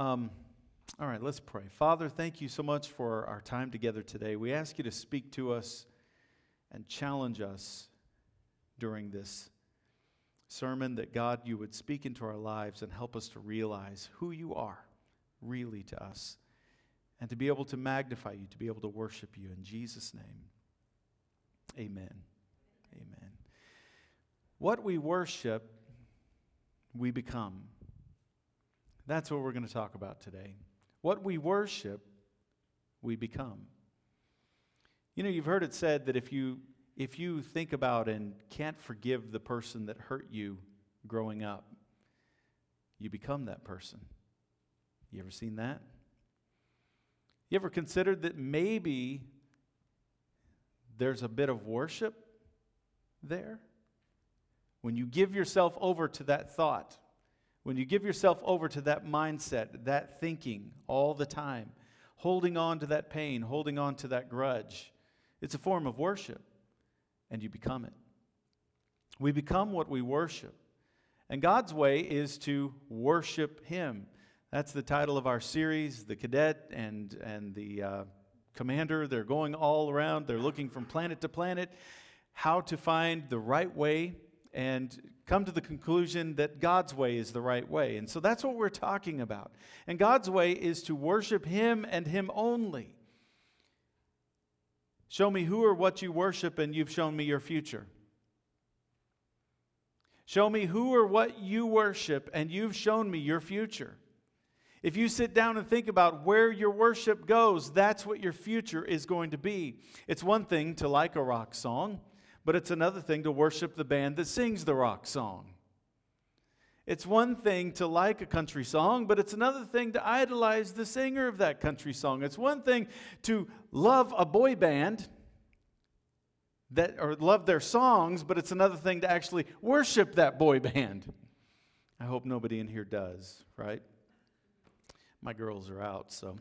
All right, let's pray. Father, thank you so much for our time together today. We ask you to speak to us and challenge us during this sermon, that God, you would speak into our lives and help us to realize who you are really to us, and to be able to magnify you, to be able to worship you. In Jesus' name, amen. Amen. What we worship, we become. That's what we're going to talk about today. What we worship, we become. You know, you've heard it said that if you think about and can't forgive the person that hurt you growing up, you become that person. You ever seen that? You ever considered that maybe there's a bit of worship there? When you give yourself over to that thought, when you give yourself over to that mindset, that thinking all the time, holding on to that pain, holding on to that grudge, it's a form of worship, and you become it. We become what we worship. And God's way is to worship Him. That's the title of our series. The cadet and the commander, they're going all around. They're looking from planet to planet how to find the right way and come to the conclusion that God's way is the right way. And so that's what we're talking about. And God's way is to worship Him and Him only. Show me who or what you worship, and you've shown me your future. Show me who or what you worship, and you've shown me your future. If you sit down and think about where your worship goes, that's what your future is going to be. It's one thing to like a rock song, but it's another thing to worship the band that sings the rock song. It's one thing to like a country song, but it's another thing to idolize the singer of that country song. It's one thing to love a boy band or love their songs, but it's another thing to actually worship that boy band. I hope nobody in here does, right? My girls are out, so.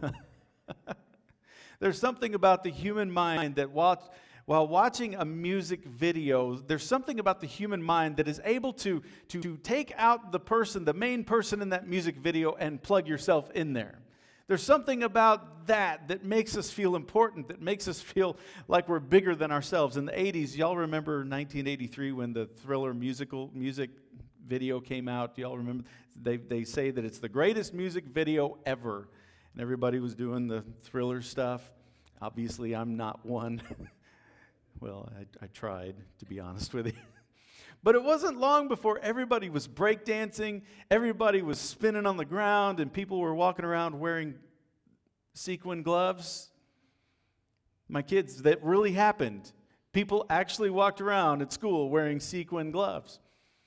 There's something about the human mind that while watching a music video, there's something about the human mind that is able to take out the main person in that music video, and plug yourself in there. There's something about that makes us feel important, that makes us feel like we're bigger than ourselves. In the 80s, y'all remember 1983 when the Thriller music video came out? Y'all remember? They say that it's the greatest music video ever. And everybody was doing the Thriller stuff. Obviously, I'm not one. Well, I tried, to be honest with you. But it wasn't long before everybody was breakdancing, everybody was spinning on the ground, and people were walking around wearing sequin gloves. My kids, that really happened. People actually walked around at school wearing sequin gloves.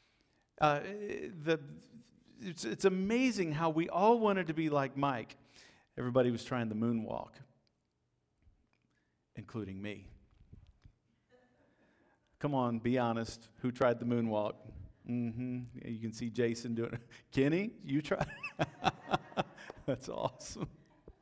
It's amazing how we all wanted to be like Mike. Everybody was trying the moonwalk, including me. Come on, be honest. Who tried the moonwalk? You can see Jason doing it. Kenny, you tried? That's awesome.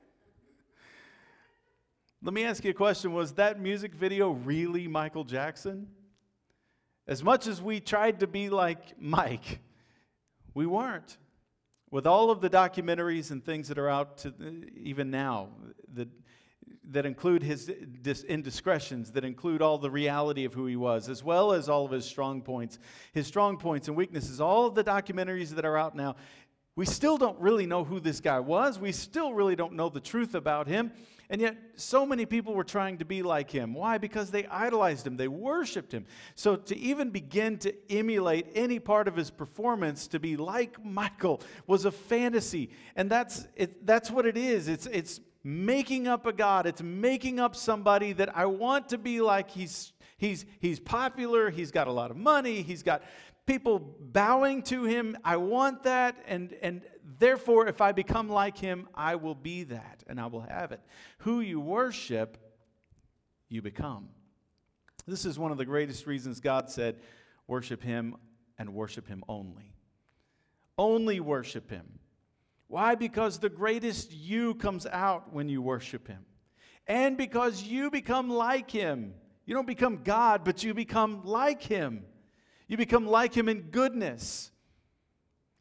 Let me ask you a question. Was that music video really Michael Jackson? As much as we tried to be like Mike, we weren't. With all of the documentaries and things that are out even now, that include his indiscretions, that include all the reality of who he was, as well as all of his strong points and weaknesses, all of the documentaries that are out now, we still don't really know who this guy was. We still really don't know the truth about him. And yet, so many people were trying to be like him. Why? Because they idolized him. They worshiped him. So to even begin to emulate any part of his performance, to be like Michael, was a fantasy. And that's what it is. It's making up a God. It's making up somebody that I want to be like. He's popular. He's got a lot of money. He's got people bowing to him. I want that, and therefore, if I become like him, I will be that, and I will have it. Who you worship, you become. This is one of the greatest reasons God said, worship him and worship him only. Only worship him. Why? Because the greatest you comes out when you worship him. And because you become like him. You don't become God, but you become like him. You become like him in goodness.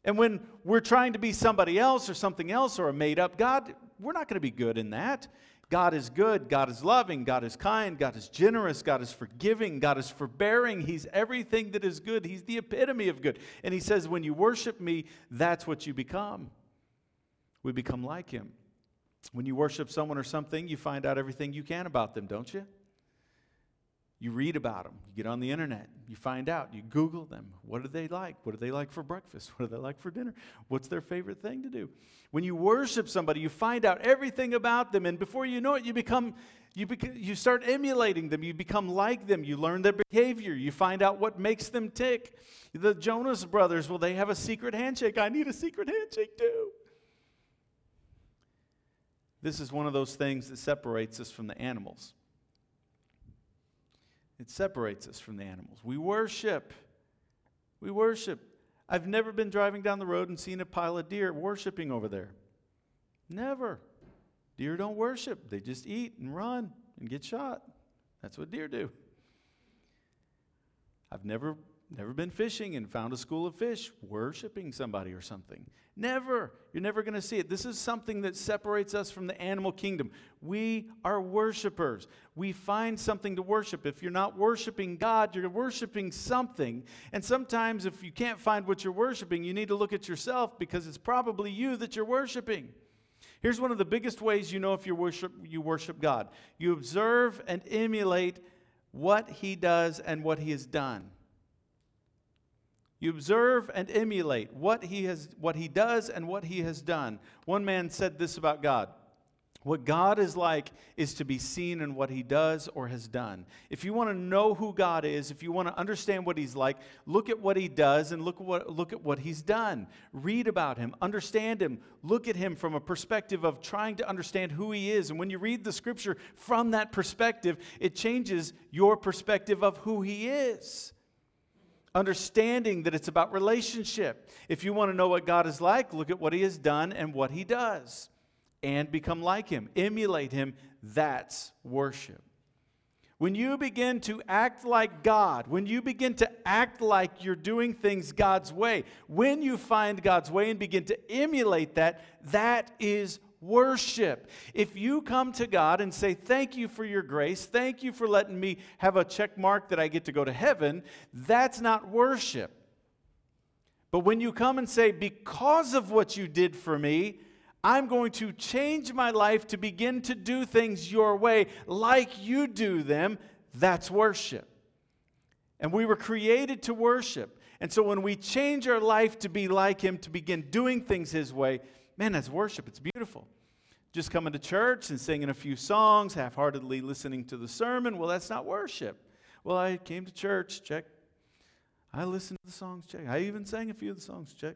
And when we're trying to be somebody else or something else or a made-up God, we're not going to be good in that. God is good, God is loving, God is kind, God is generous, God is forgiving, God is forbearing. He's everything that is good. He's the epitome of good. And he says, when you worship me, that's what you become. We become like him. When you worship someone or something, you find out everything you can about them, don't you? You read about them. You get on the internet. You find out. You Google them. What do they like? What do they like for breakfast? What do they like for dinner? What's their favorite thing to do? When you worship somebody, you find out everything about them, and before you know it, you start emulating them. You become like them. You learn their behavior. You find out what makes them tick. The Jonas Brothers, well, they have a secret handshake. I need a secret handshake too. This is one of those things that separates us from the animals. It separates us from the animals. We worship. We worship. I've never been driving down the road and seen a pile of deer worshiping over there. Never. Deer don't worship. They just eat and run and get shot. That's what deer do. I've never been fishing and found a school of fish worshiping somebody or something. Never. You're never going to see it. This is something that separates us from the animal kingdom. We are worshipers. We find something to worship. If you're not worshiping God, you're worshiping something. And sometimes if you can't find what you're worshiping, you need to look at yourself, because it's probably you that you're worshiping. Here's one of the biggest ways you know if you worship God. You observe and emulate what he does and what he has done. You observe and emulate what he does and what he has done. One man said this about God: what God is like is to be seen in what he does or has done. If you want to know who God is, if you want to understand what he's like, look at what he does and look at what he's done. Read about him, understand him, look at him from a perspective of trying to understand who he is. And when you read the scripture from that perspective, it changes your perspective of who he is. Understanding that it's about relationship. If you want to know what God is like, look at what he has done and what he does, and become like him, emulate him. That's worship. When you begin to act like God, when you begin to act like you're doing things God's way, when you find God's way and begin to emulate that, that is worship. If you come to God and say, thank you for your grace, thank you for letting me have a check mark that I get to go to heaven, that's not worship. But when you come and say, because of what you did for me, I'm going to change my life to begin to do things your way like you do them, that's worship. And we were created to worship. And so when we change our life to be like him, to begin doing things his way, man, that's worship. It's beautiful. Just coming to church and singing a few songs, half-heartedly listening to the sermon, well, that's not worship. Well, I came to church, check. I listened to the songs, check. I even sang a few of the songs, check.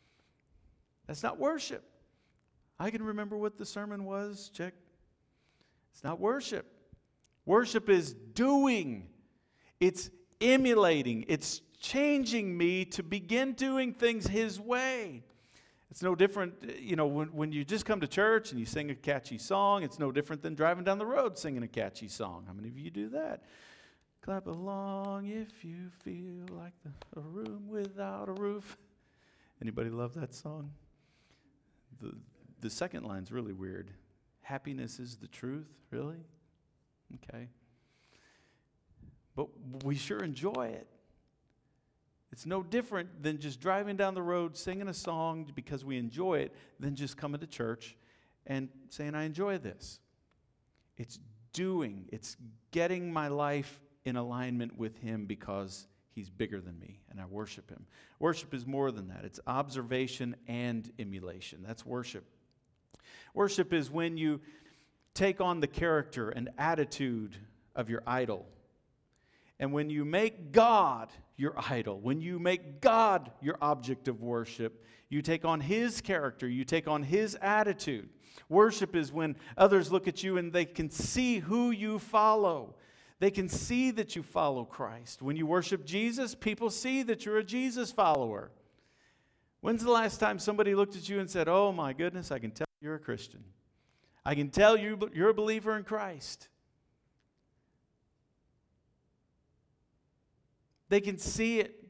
That's not worship. I can remember what the sermon was, check. It's not worship. Worship is doing. It's emulating. It's changing me to begin doing things his way. It's no different, when you just come to church and you sing a catchy song, it's no different than driving down the road singing a catchy song. How many of you do that? Clap along if you feel like a room without a roof. Anybody love that song? The second line's really weird. Happiness is the truth, really? Okay. But we sure enjoy it. It's no different than just driving down the road, singing a song because we enjoy it, than just coming to church and saying, I enjoy this. It's doing. It's getting my life in alignment with him because he's bigger than me and I worship him. Worship is more than that. It's observation and emulation. That's worship. Worship is when you take on the character and attitude of your idol. And when you make God your idol, when you make God your object of worship, you take on his character, you take on his attitude. Worship is when others look at you and they can see who you follow. They can see that you follow Christ. When you worship Jesus, people see that you're a Jesus follower. When's the last time somebody looked at you and said, oh my goodness, I can tell you're a Christian. I can tell you're a believer in Christ. They can see it.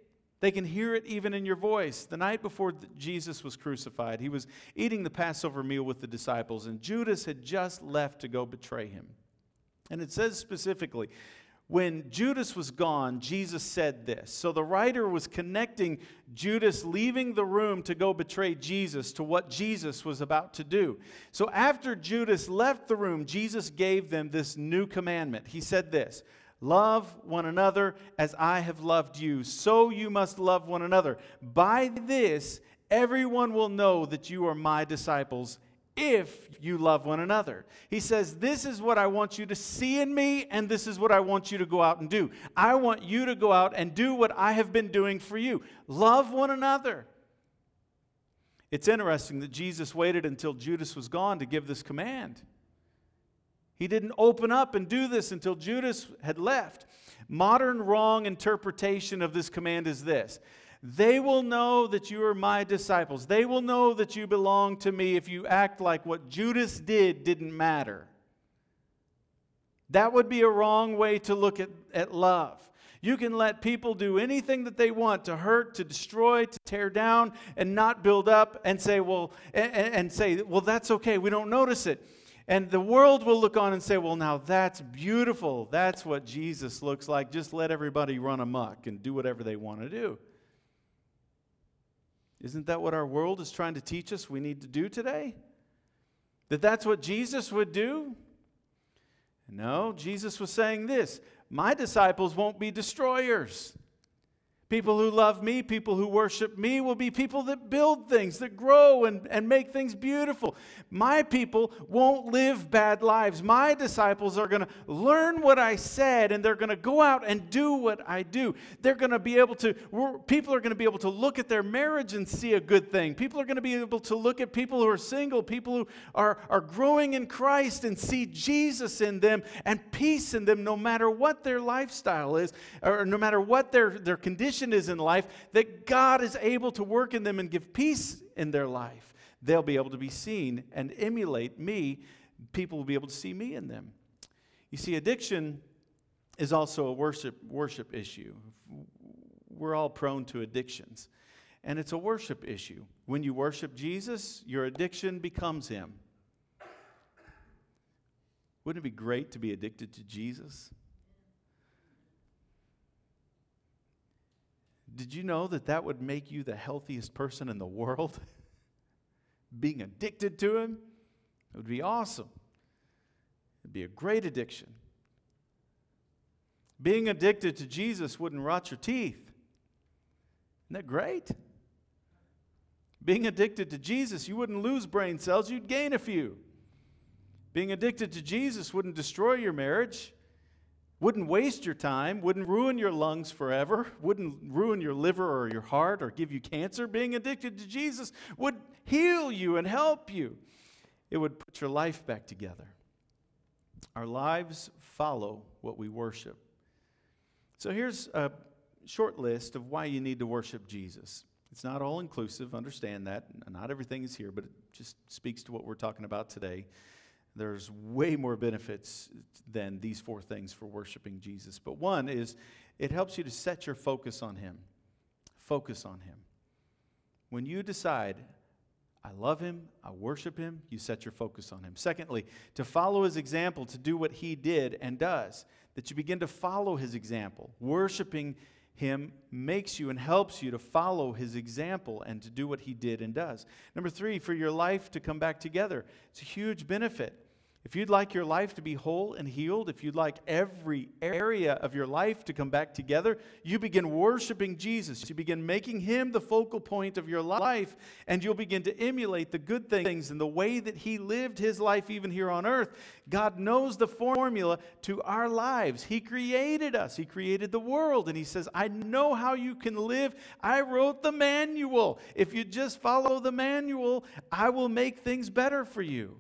They can hear it even in your voice. The night before Jesus was crucified, he was eating the Passover meal with the disciples, and Judas had just left to go betray him. And it says specifically, when Judas was gone, Jesus said this. So the writer was connecting Judas leaving the room to go betray Jesus to what Jesus was about to do. So after Judas left the room, Jesus gave them this new commandment. He said this, love one another as I have loved you, so you must love one another. By this, everyone will know that you are my disciples if you love one another. He says, this is what I want you to see in me, and this is what I want you to go out and do. I want you to go out and do what I have been doing for you. Love one another. It's interesting that Jesus waited until Judas was gone to give this command. He didn't open up and do this until Judas had left. Modern wrong interpretation of this command is this. They will know that you are my disciples. They will know that you belong to me if you act like what Judas did didn't matter. That would be a wrong way to look at love. You can let people do anything that they want to hurt, to destroy, to tear down, and not build up and say, well, that's okay. We don't notice it. And the world will look on and say, well, now that's beautiful. That's what Jesus looks like. Just let everybody run amok and do whatever they want to do. Isn't that what our world is trying to teach us we need to do today? That's what Jesus would do? No, Jesus was saying this, my disciples won't be destroyers. People who love me, people who worship me will be people that build things, that grow and make things beautiful. My people won't live bad lives. My disciples are going to learn what I said, and they're going to go out and do what I do. They're going to be able to, people are going to be able to look at their marriage and see a good thing. People are going to be able to look at people who are single, people who are growing in Christ and see Jesus in them and peace in them no matter what their lifestyle is, or no matter what their condition is in life, that God is able to work in them and give peace in their life. They'll be able to be seen and emulate me. People will be able to see me in them. You see, addiction is also a worship issue. We're all prone to addictions. And it's a worship issue. When you worship Jesus, your addiction becomes Him. Wouldn't it be great to be addicted to Jesus? Did you know that would make you the healthiest person in the world? Being addicted to Him? It would be awesome. It would be a great addiction. Being addicted to Jesus wouldn't rot your teeth. Isn't that great? Being addicted to Jesus, you wouldn't lose brain cells, you'd gain a few. Being addicted to Jesus wouldn't destroy your marriage. Wouldn't waste your time, wouldn't ruin your lungs forever, wouldn't ruin your liver or your heart or give you cancer. Being addicted to Jesus would heal you and help you. It would put your life back together. Our lives follow what we worship. So here's a short list of why you need to worship Jesus. It's not all inclusive, understand that. Not everything is here, but it just speaks to what we're talking about today. There's way more benefits than these four things for worshiping Jesus. But one is it helps you to set your focus on Him. Focus on Him. When you decide, I love Him, I worship Him, you set your focus on Him. Secondly, to follow His example, to do what He did and does. That you begin to follow His example. Worshiping Him makes you and helps you to follow His example and to do what He did and does. Number three, for your life to come back together. It's a huge benefit. If you'd like your life to be whole and healed, if you'd like every area of your life to come back together, you begin worshiping Jesus. You begin making Him the focal point of your life, and you'll begin to emulate the good things and the way that He lived His life even here on earth. God knows the formula to our lives. He created us. He created the world, and He says, I know how you can live. I wrote the manual. If you just follow the manual, I will make things better for you.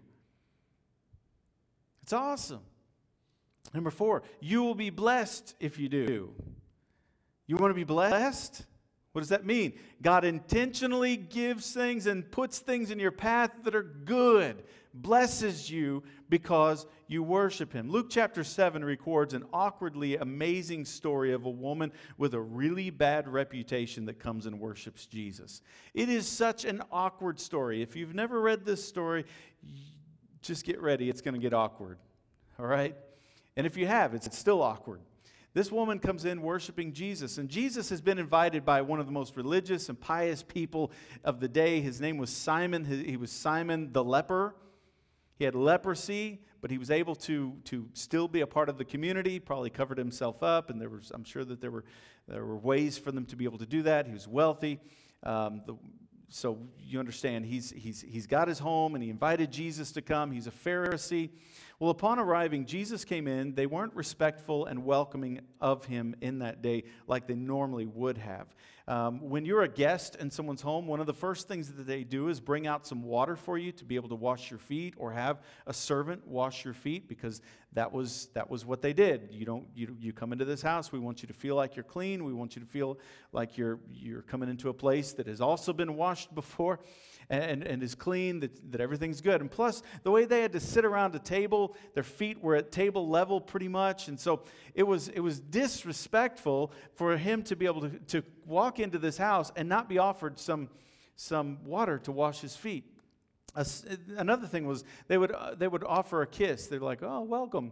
It's awesome. Number four, you will be blessed if you do. You want to be blessed? What does that mean? God intentionally gives things and puts things in your path that are good, blesses you because you worship him. Luke chapter 7 records an awkwardly amazing story of a woman with a really bad reputation that comes and worships Jesus. It is such an awkward story. If you've never read this story, just get ready. It's going to get awkward. All right? And if you have, it's still awkward. This woman comes in worshiping Jesus, and Jesus has been invited by one of the most religious and pious people of the day. His name was Simon. He was Simon the leper. He had leprosy, but he was able to still be a part of the community, probably covered himself up, and I'm sure that there were ways for them to be able to do that. He was wealthy. So you understand, he's got his home, and he invited Jesus to come. He's a Pharisee. Well, upon arriving, Jesus came in. They weren't respectful and welcoming of him in that day like they normally would have. When you're a guest in someone's home, one of the first things that they do is bring out some water for you to be able to wash your feet, or have a servant wash your feet, because that was what they did. You come into this house, we want you to feel like you're clean. We want you to feel like you're coming into a place that has also been washed before and is clean, that everything's good. And plus, the way they had to sit around a table, their feet were at table level pretty much, and so it was disrespectful for him to be able to walk into this house and not be offered some water to wash his feet. Another thing was they would offer a kiss. They're like, "Oh, welcome,"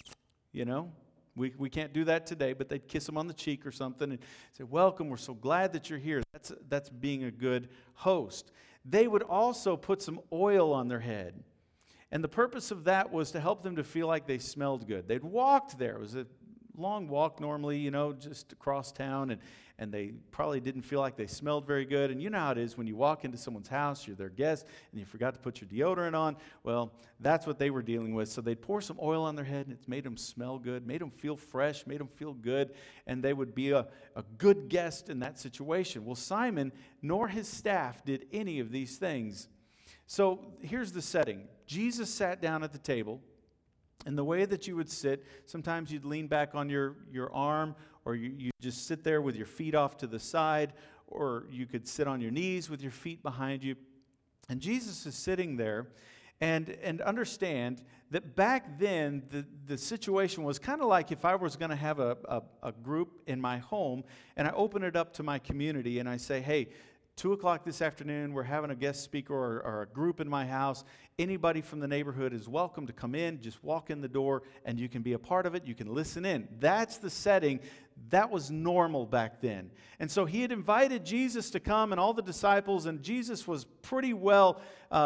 We can't do that today, but they'd kiss him on the cheek or something and say, "Welcome, we're so glad that you're here." That's being a good host. They would also put some oil on their head. And the purpose of that was to help them to feel like they smelled good. They'd walked there. It was a long walk normally, just across town, and they probably didn't feel like they smelled very good. And you know how it is when you walk into someone's house, you're their guest, and you forgot to put your deodorant on. Well, that's what they were dealing with. So they'd pour some oil on their head, and it made them smell good, made them feel fresh, made them feel good, and they would be a good guest in that situation. Well, Simon nor his staff did any of these things. So here's the setting. Jesus sat down at the table. And the way that you would sit, sometimes you'd lean back on your arm, or you just sit there with your feet off to the side, or you could sit on your knees with your feet behind you. And Jesus is sitting there, and understand that back then the situation was kind of like if I was going to have a group in my home, and I open it up to my community, and I say, "Hey, 2 o'clock this afternoon, we're having a guest speaker or a group in my house. Anybody from the neighborhood is welcome to come in. Just walk in the door, and you can be a part of it. You can listen in." That's the setting. That was normal back then. And so he had invited Jesus to come and all the disciples, and Jesus was pretty well,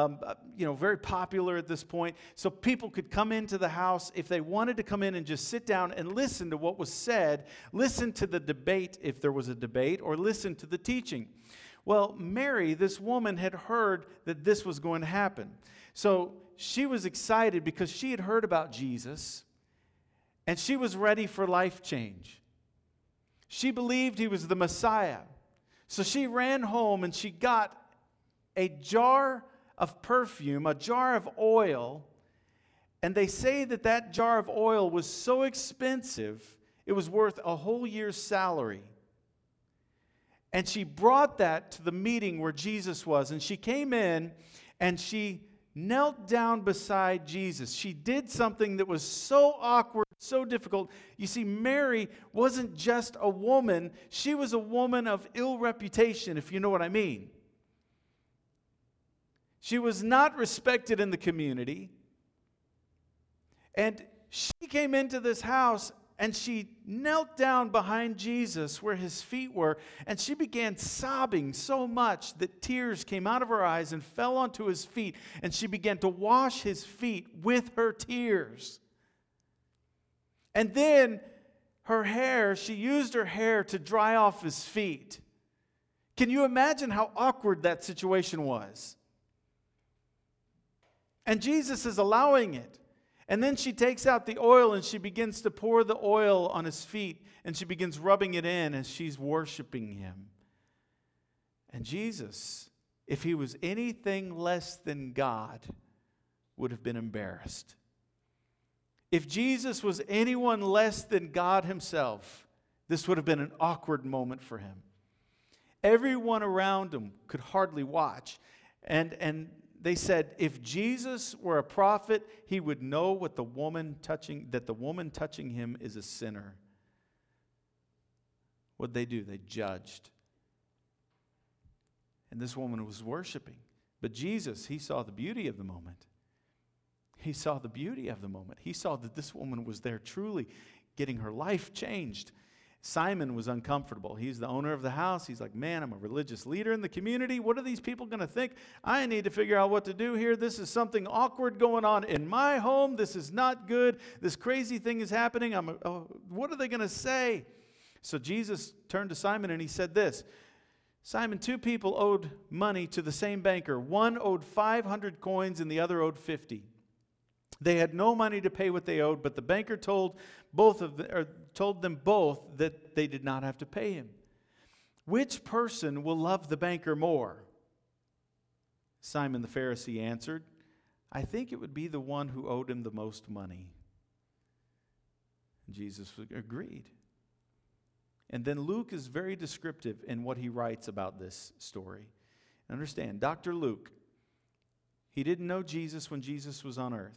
very popular at this point. So people could come into the house if they wanted to come in and just sit down and listen to what was said, listen to the debate if there was a debate, or listen to the teaching. Well, Mary, this woman, had heard that this was going to happen. So she was excited because she had heard about Jesus, and she was ready for life change. She believed he was the Messiah. So she ran home and she got a jar of perfume, a jar of oil, and they say that jar of oil was so expensive, it was worth a whole year's salary. And she brought that to the meeting where Jesus was. And she came in and she knelt down beside Jesus. She did something that was so awkward, so difficult. You see, Mary wasn't just a woman. She was a woman of ill reputation, if you know what I mean. She was not respected in the community. And she came into this house, and she knelt down behind Jesus where his feet were, and she began sobbing so much that tears came out of her eyes and fell onto his feet, and she began to wash his feet with her tears. And then she used her hair to dry off his feet. Can you imagine how awkward that situation was? And Jesus is allowing it. And then she takes out the oil and she begins to pour the oil on his feet, and she begins rubbing it in as she's worshiping him. And Jesus, if he was anything less than God, would have been embarrassed. If Jesus was anyone less than God himself, this would have been an awkward moment for him. Everyone around him could hardly watch. And they said, if Jesus were a prophet, he would know that the woman touching him is a sinner. What'd they do? They judged. And this woman was worshiping. But Jesus, he saw the beauty of the moment. He saw the beauty of the moment. He saw that this woman was there truly getting her life changed. Simon was uncomfortable. He's the owner of the house. He's like, man, I'm a religious leader in the community. What are these people going to think? I need to figure out what to do here. This is something awkward going on in my home. This is not good. This crazy thing is happening. What are they going to say? So Jesus turned to Simon and he said this, Simon, 2 people owed money to the same banker. One owed 500 coins and the other owed 50. They had no money to pay what they owed, but the banker told them both that they did not have to pay him. Which person will love the banker more? Simon the Pharisee answered, I think it would be the one who owed him the most money. Jesus agreed. And then Luke is very descriptive in what he writes about this story. Understand, Dr. Luke, he didn't know Jesus when Jesus was on earth.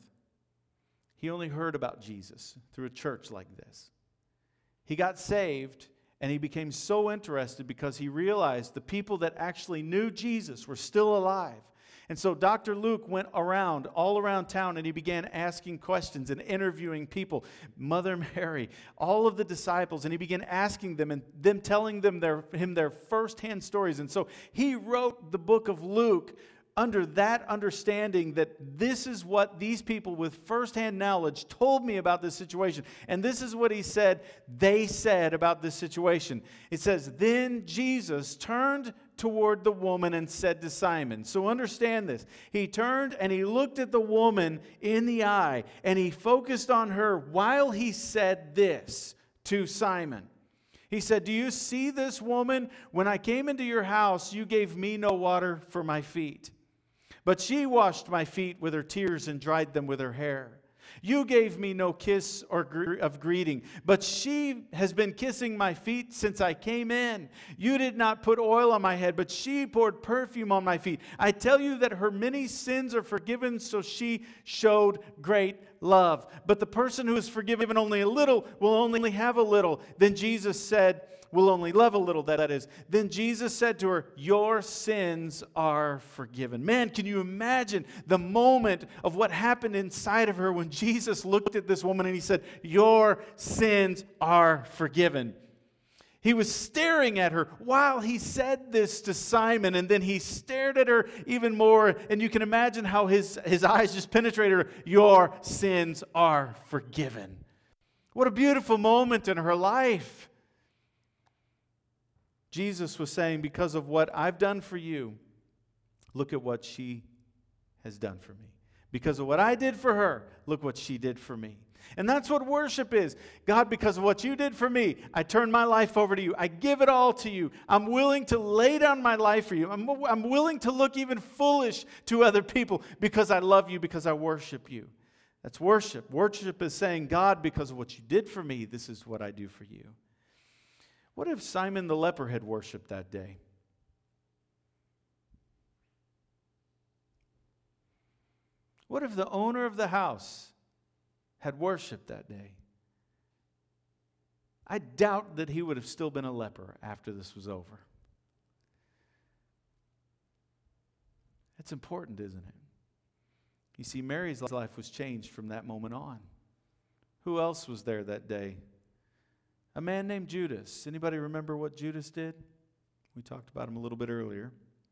He only heard about Jesus through a church like this. He got saved and he became so interested because he realized the people that actually knew Jesus were still alive. And so Dr. Luke went all around town, and he began asking questions and interviewing people, Mother Mary, all of the disciples, and he began asking them and them telling them their firsthand stories. And so he wrote the book of Luke under that understanding that this is what these people with firsthand knowledge told me about this situation. And this is what they said about this situation. It says, then Jesus turned toward the woman and said to Simon. So understand this. He turned and he looked at the woman in the eye and he focused on her while he said this to Simon. He said, do you see this woman? When I came into your house, you gave me no water for my feet. But she washed my feet with her tears and dried them with her hair. You gave me no kiss of greeting, but she has been kissing my feet since I came in. You did not put oil on my head, but she poured perfume on my feet. I tell you that her many sins are forgiven, so she showed great love. But the person who is forgiven only a little will only have a little. Then Jesus said, will only love a little, that is. Then Jesus said to her, your sins are forgiven. Man, can you imagine the moment of what happened inside of her when Jesus looked at this woman and he said, your sins are forgiven. He was staring at her while he said this to Simon, and then he stared at her even more, and you can imagine how his eyes just penetrated her. Your sins are forgiven. What a beautiful moment in her life. Jesus was saying, because of what I've done for you, look at what she has done for me. Because of what I did for her, look what she did for me. And that's what worship is. God, because of what you did for me, I turn my life over to you. I give it all to you. I'm willing to lay down my life for you. I'm willing to look even foolish to other people because I love you, because I worship you. That's worship. Worship is saying, God, because of what you did for me, this is what I do for you. What if Simon the leper had worshiped that day? What if the owner of the house had worshiped that day? I doubt that he would have still been a leper after this was over. That's important, isn't it? You see, Mary's life was changed from that moment on. Who else was there that day? A man named Judas. Anybody remember what Judas did? We talked about him a little bit earlier.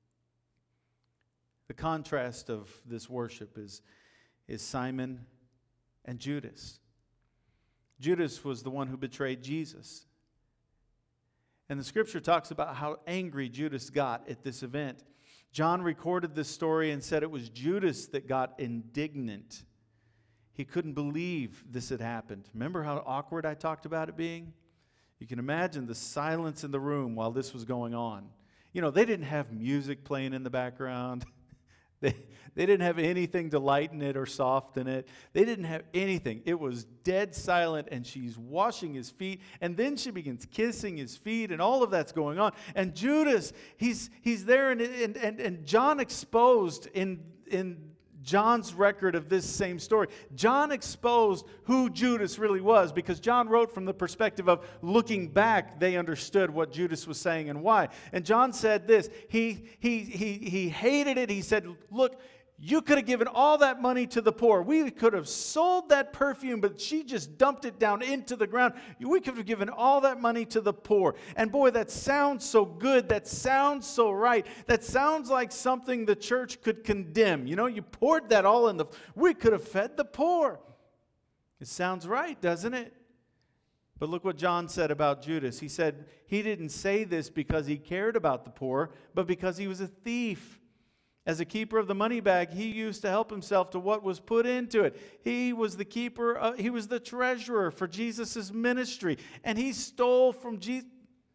The contrast of this worship is Simon and Judas. Judas was the one who betrayed Jesus. And the scripture talks about how angry Judas got at this event. John recorded this story and said it was Judas that got indignant. He couldn't believe this had happened. Remember how awkward I talked about it being? You can imagine the silence in the room while this was going on. You know, they didn't have music playing in the background. They didn't have anything to lighten it or soften it. They didn't have anything. It was dead silent, and she's washing his feet, and then she begins kissing his feet, and all of that's going on. And Judas, he's there, and John exposed in in John's record of this same story, John exposed who Judas really was, because John wrote from the perspective of looking back, they understood what Judas was saying and why. And John said this, he hated it. He said, look, you could have given all that money to the poor. We could have sold that perfume, but she just dumped it down into the ground. We could have given all that money to the poor. And boy, that sounds so good. That sounds so right. That sounds like something the church could condemn. You know, you poured that all in we could have fed the poor. It sounds right, doesn't it? But look what John said about Judas. He said he didn't say this because he cared about the poor, but because he was a thief. As a keeper of the money bag, he used to help himself to what was put into it. He was the keeper, he was the treasurer for Jesus' ministry, and he stole from Jesus.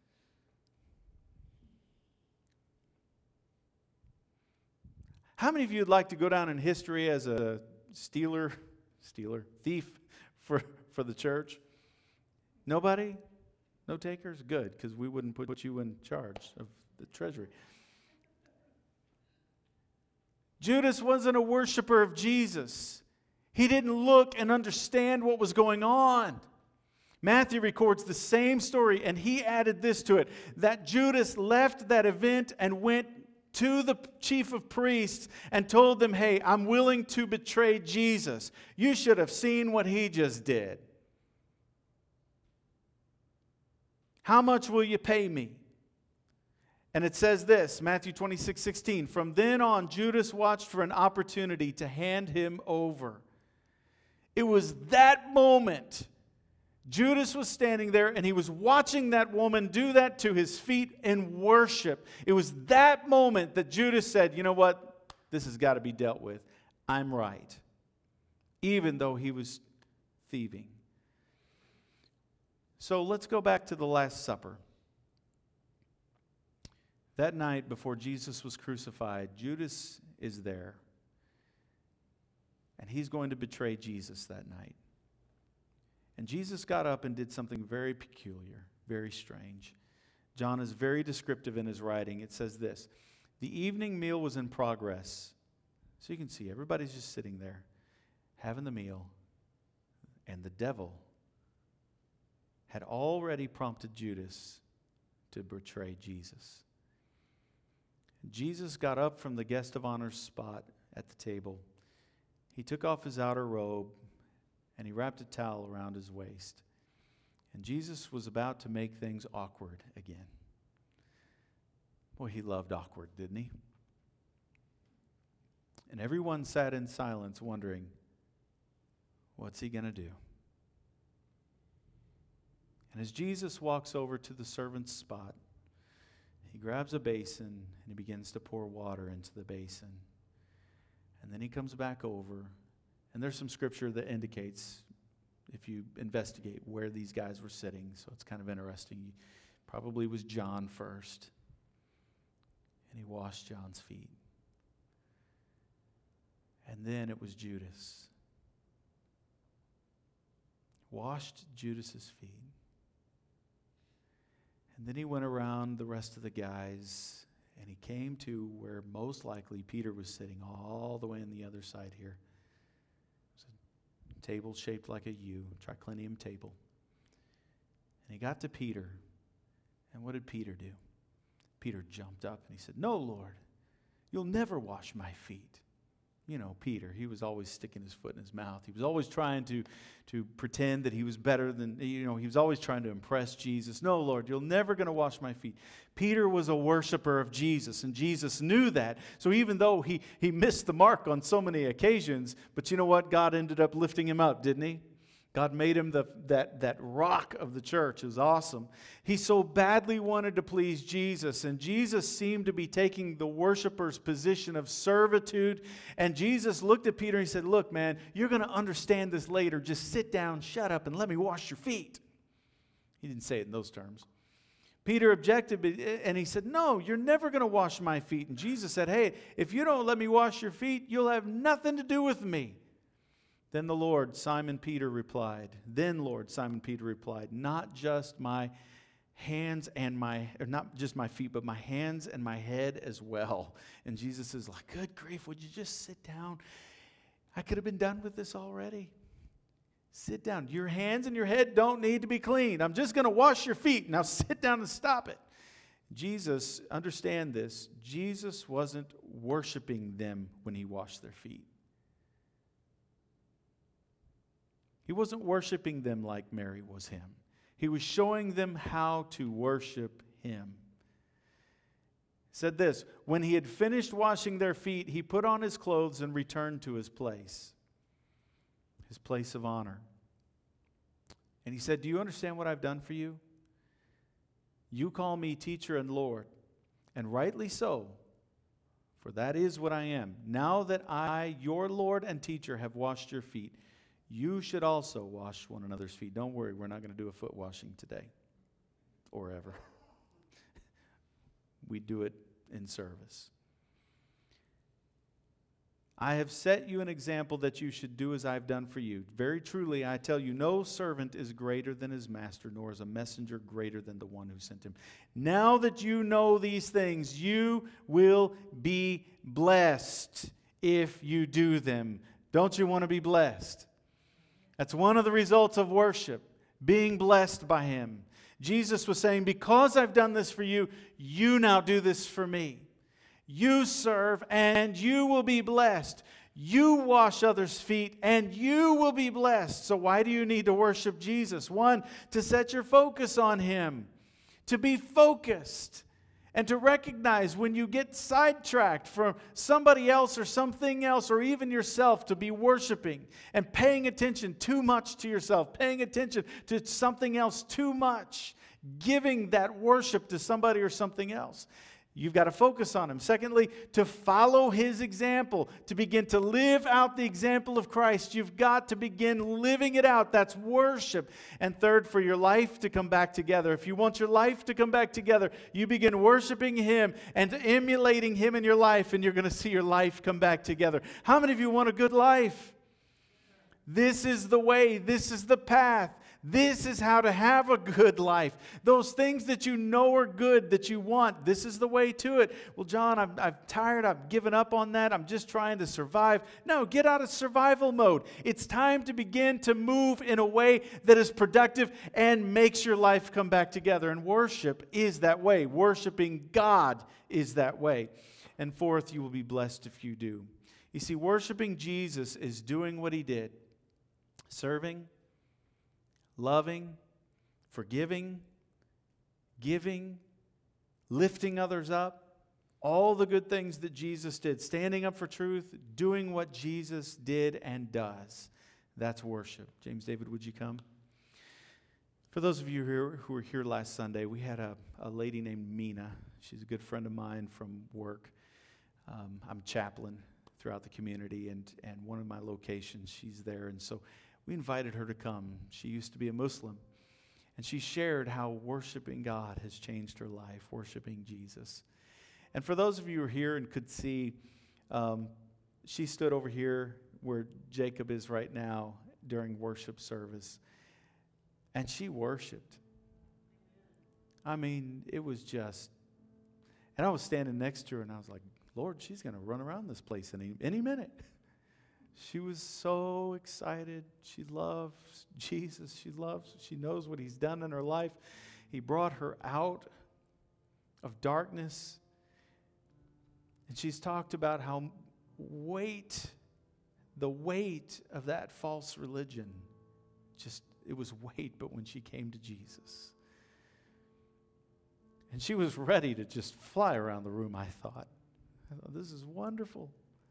How many of you would like to go down in history as a thief for the church? Nobody? No takers? Good, because we wouldn't put you in charge of the treasury. Judas wasn't a worshiper of Jesus. He didn't look and understand what was going on. Matthew records the same story, and he added this to it, that Judas left that event and went to the chief of priests and told them, hey, I'm willing to betray Jesus. You should have seen what he just did. How much will you pay me? And it says this, Matthew 26:16, from then on, Judas watched for an opportunity to hand him over. It was that moment. Judas was standing there and he was watching that woman do that to his feet in worship. It was that moment that Judas said, you know what? This has got to be dealt with. I'm right. Even though he was thieving. So let's go back to the Last Supper. That night before Jesus was crucified, Judas is there. And he's going to betray Jesus that night. And Jesus got up and did something very peculiar, very strange. John is very descriptive in his writing. It says this, the evening meal was in progress. So you can see everybody's just sitting there having the meal. And the devil had already prompted Judas to betray Jesus. Jesus got up from the guest of honor's spot at the table. He took off his outer robe and he wrapped a towel around his waist. And Jesus was about to make things awkward again. Boy, he loved awkward, didn't he? And everyone sat in silence wondering, what's he going to do? And as Jesus walks over to the servant's spot, he grabs a basin and he begins to pour water into the basin. And then he comes back over. And there's some scripture that indicates, if you investigate, where these guys were sitting. So it's kind of interesting. Probably was John first. And he washed John's feet. And then it was Judas. Washed Judas's feet. And then he went around the rest of the guys, and he came to where most likely Peter was sitting, all the way on the other side here. It was a table shaped like a U, triclinium table. And he got to Peter, and what did Peter do? Peter jumped up and he said, no, Lord, you'll never wash my feet. You know, Peter, he was always sticking his foot in his mouth. He was always trying to pretend that he was better than, he was always trying to impress Jesus. No, Lord, you're never going to wash my feet. Peter was a worshiper of Jesus, and Jesus knew that. So even though he missed the mark on so many occasions, but you know what? God ended up lifting him up, didn't he? God made him that rock of the church. It was awesome. He so badly wanted to please Jesus, and Jesus seemed to be taking the worshiper's position of servitude. And Jesus looked at Peter and he said, look, man, you're going to understand this later. Just sit down, shut up, and let me wash your feet. He didn't say it in those terms. Peter objected, and he said, no, you're never going to wash my feet. And Jesus said, hey, if you don't let me wash your feet, you'll have nothing to do with me. Then Lord Simon Peter replied, not just my hands and or not just my feet, but my hands and my head as well. And Jesus is like, good grief, would you just sit down? I could have been done with this already. Sit down. Your hands and your head don't need to be clean. I'm just going to wash your feet. Now sit down and stop it. Jesus, understand this, Jesus wasn't worshiping them when he washed their feet. He wasn't worshiping them like Mary was him. He was showing them how to worship him. He said this, when he had finished washing their feet, he put on his clothes and returned to his place of honor. And he said, do you understand what I've done for you? You call me teacher and Lord, and rightly so, for that is what I am. Now that I, your Lord and teacher, have washed your feet, you should also wash one another's feet. Don't worry, we're not going to do a foot washing today or ever. We do it in service. I have set you an example that you should do as I have done for you. Very truly, I tell you, no servant is greater than his master, nor is a messenger greater than the one who sent him. Now that you know these things, you will be blessed if you do them. Don't you want to be blessed? That's one of the results of worship, being blessed by him. Jesus was saying, because I've done this for you, you now do this for me. You serve and you will be blessed. You wash others' feet and you will be blessed. So why do you need to worship Jesus? One, to set your focus on him. To be focused. And to recognize when you get sidetracked from somebody else or something else or even yourself, to be worshiping and paying attention too much to yourself, paying attention to something else too much, giving that worship to somebody or something else. You've got to focus on him. Secondly, to follow his example, to begin to live out the example of Christ. You've got to begin living it out. That's worship. And third, for your life to come back together. If you want your life to come back together, you begin worshiping him and emulating him in your life, and you're going to see your life come back together. How many of you want a good life? This is the way. This is the path. This is how to have a good life. Those things that you know are good, that you want, this is the way to it. Well, John, I'm tired. I've given up on that. I'm just trying to survive. No, get out of survival mode. It's time to begin to move in a way that is productive and makes your life come back together. And worship is that way. Worshiping God is that way. And fourth, you will be blessed if you do. You see, worshiping Jesus is doing what he did. Serving, loving, forgiving, giving, lifting others up, all the good things that Jesus did, standing up for truth, doing what Jesus did and does. That's worship. James David, would you come? For those of you who were here last Sunday, we had a lady named Mina. She's a good friend of mine from work. I'm chaplain throughout the community, and one of my locations, she's there, and so we invited her to come. She used to be a Muslim, and she shared how worshiping God has changed her life, worshiping Jesus. And for those of you who are here and could see, she stood over here where Jacob is right now during worship service, and she worshiped. I mean, it was just, and I was standing next to her, and I was like, Lord, she's going to run around this place any minute. She was so excited. She loves Jesus. She knows what he's done in her life. He brought her out of darkness. And she's talked about how the weight of that false religion, it was weight, but when she came to Jesus. And she was ready to just fly around the room, I thought, this is wonderful.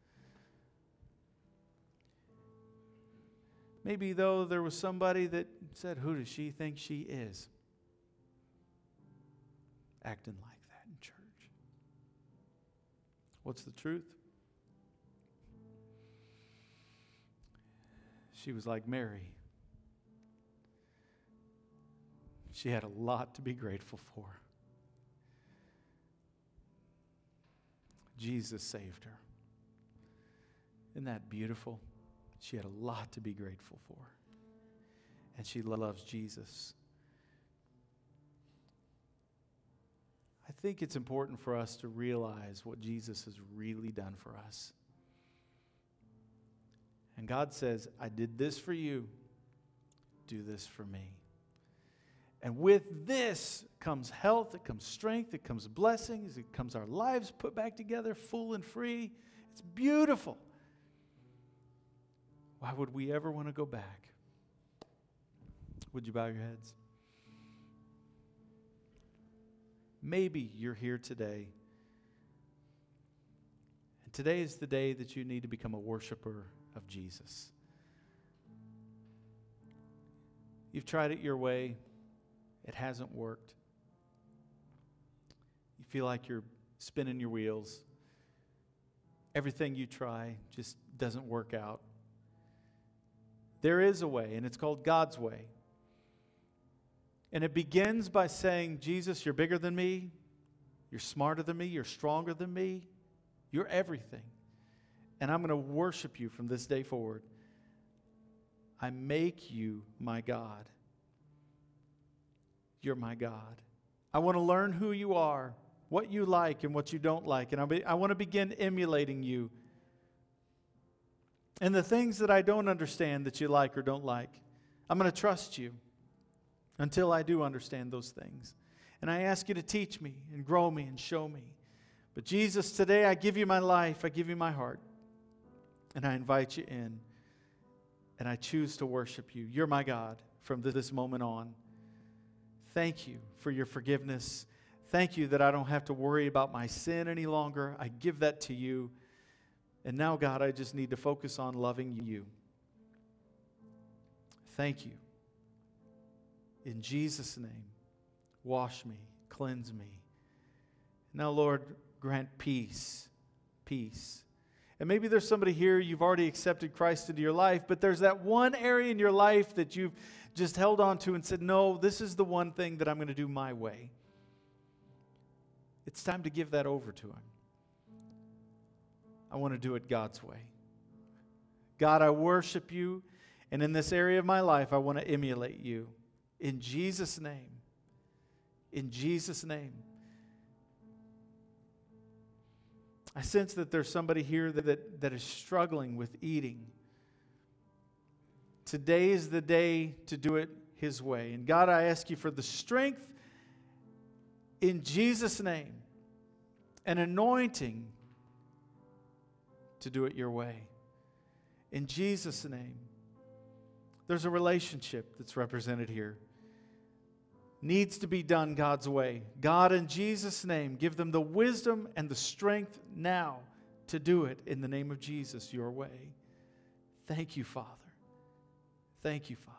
Maybe, though, there was somebody that said, who does she think she is? Acting like that in church. What's the truth? She was like Mary. She had a lot to be grateful for. Jesus saved her. Isn't that beautiful? She had a lot to be grateful for. And she loves Jesus. I think it's important for us to realize what Jesus has really done for us. And God says, I did this for you. Do this for me. And with this comes health, it comes strength, it comes blessings, it comes our lives put back together full and free. It's beautiful. Why would we ever want to go back? Would you bow your heads? Maybe you're here today, and today is the day that you need to become a worshiper of Jesus. You've tried it your way. It hasn't worked. You feel like you're spinning your wheels. Everything you try just doesn't work out. There is a way, and it's called God's way. And it begins by saying, Jesus, you're bigger than me. You're smarter than me. You're stronger than me. You're everything. And I'm going to worship you from this day forward. I make you my God. You're my God. I want to learn who you are, what you like and what you don't like. And I want to begin emulating you. And the things that I don't understand that you like or don't like, I'm going to trust you until I do understand those things. And I ask you to teach me and grow me and show me. But Jesus, today I give you my life. I give you my heart. And I invite you in. And I choose to worship you. You're my God from this moment on. Thank you for your forgiveness. Thank you that I don't have to worry about my sin any longer. I give that to you. And now, God, I just need to focus on loving you. Thank you. In Jesus' name, wash me, cleanse me. Now, Lord, grant peace, peace. And maybe there's somebody here, you've already accepted Christ into your life, but there's that one area in your life that you've just held on to and said, no, this is the one thing that I'm going to do my way. It's time to give that over to Him. I want to do it God's way. God, I worship you, and in this area of my life, I want to emulate you. In Jesus' name. In Jesus' name. I sense that there's somebody here that is struggling with eating. Today is the day to do it His way. And God, I ask you for the strength in Jesus' name, an anointing to do it your way. In Jesus' name. There's a relationship that's represented here. Needs to be done God's way. God, in Jesus' name, give them the wisdom and the strength now to do it in the name of Jesus, your way. Thank you, Father. Thank you, Father.